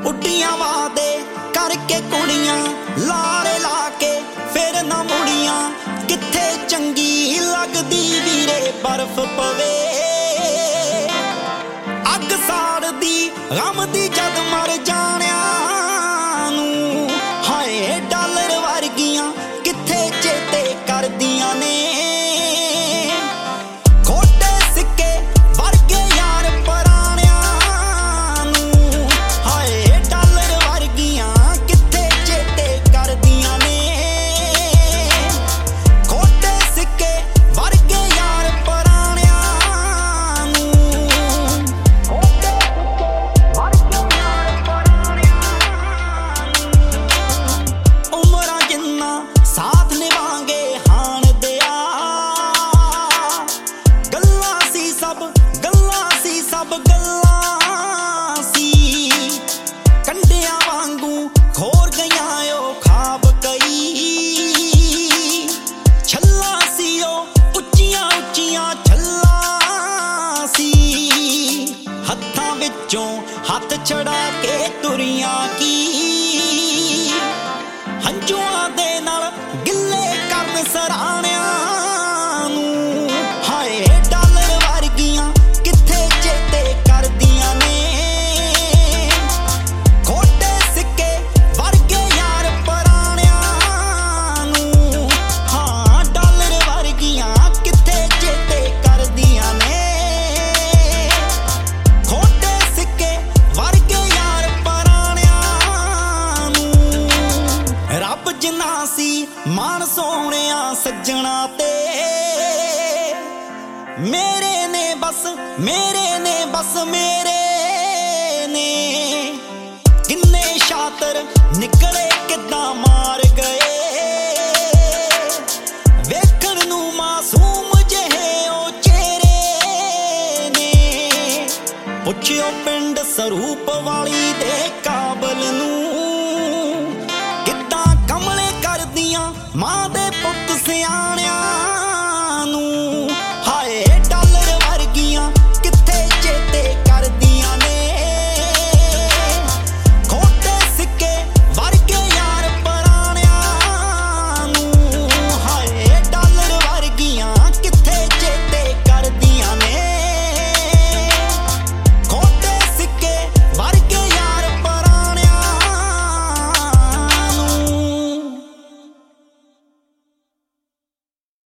ਉੱਡੀਆਂ ਵਾਦੇ ਕਰਕੇ ਕੁੜੀਆਂ ਲਾਰੇ ਲਾ ਕੇ ਫਿਰ ਨਾ ਮੁੜੀਆਂ। ਕਿੱਥੇ ਚੰਗੀ ਲੱਗਦੀ ਵੀਰੇ ਬਰਫ਼ ਪਵੇ, ਅੱਗ ਸਾੜਦੀ ਗਮ ਦੀ ਜਦ ਮਰ ਜਾਣਿਆਂ ਨੂੰ। ਹਾਏ ਡਾਲਰ ਵਰਗੀਆਂ ਕਿੱਥੇ ਚੇਤੇ ਕਰਦੀਆਂ ਨੇ, ਖੋਟੇ ਸਿੱਕੇ ਵਰਗੇ ਯਾਰ ਪੁਰਾਣਿਆਂ ਨੂੰ। ਹਾਏ ਡਾਲਰ ਵਰਗੀਆਂ ਕਿੱਥੇ ਚੇਤੇ ਕਰਦੀਆਂ ਨੇ, ਖੋਟੇ ਸਿੱਕੇ ਵਰਗੇ ਯਾਰ ਪੁਰਾਣਿਆਂ ਨੂੰ। ਖੋਟੇ ਸਿੱਕੇ ਵਰਗੇ ਯਾਰ ਪੁਰਾਣਿਆਂ ਨੂੰ। ਉਮਰਾਂ ਜਿੰਨਾ ਸਾਥ ਨਿਭਾਂਗੇ ਹਾਣ ਦਿਆ, ਗੱਲਾਂ ਸੀ ਸਭ ਗੱਲਾਂ ਸੀ। ਕੰਡਿਆਂ ਵਾਂਗੂ ਖੋਰ ਗਈਆਂ ਉਹ ਖਾਬ ਕਈ, ਛੱਲਾਂ ਸੀ ਉਹ ਉੱਚੀਆਂ ਉੱਚੀਆਂ ਛੱਲਾਂ ਸੀ। ਹੱਥਾਂ ਵਿੱਚੋਂ ਹੱਥ ਛੜਾ ਕੇ ਤੁਰੀਆਂ ਕੀ, ਹੰਝੂਆਂ ਦੇ ਨਾਲ ਗਿੱਲੇ ਕਰਨ ਸਰਾਣਿਆਂ ਨੂੰ। ਹਾਏ ਡਾਲਰ ਵਰਗੀਆਂ ਕਿੱਥੇ ਚੇਤੇ ਕਰਦੀਆਂ ਨੇ, ਖੋਟੇ ਸਿੱਕੇ ਵਰਗੇ ਯਾਰ ਪੁਰਾਣਿਆਂ ਨੂੰ। ਹਾਂ ਡਾਲਰ ਵਰਗੀਆਂ ਕਿੱਥੇ ਚੇਤੇ ਕਰਦੀਆਂ ਨੇ, ਖੋਟੇ ਸਿੱਕੇ ਵਰਗੇ ਯਾਰ ਪੁਰਾਣਿਆਂ ਨੂੰ। ਰੱਬ ਜਿੰਨਾ ਸੀ ਮਾਣ ਸੋਹਣਿਆ ਸੱਜਣਾ ਤੇ, ਮੇਰੇ ਨੇ ਬਸ ਮੇਰੇ ਨੇ। ਕਿੰਨੇ ਸ਼ਾਤਰ ਨਿਕਲੇ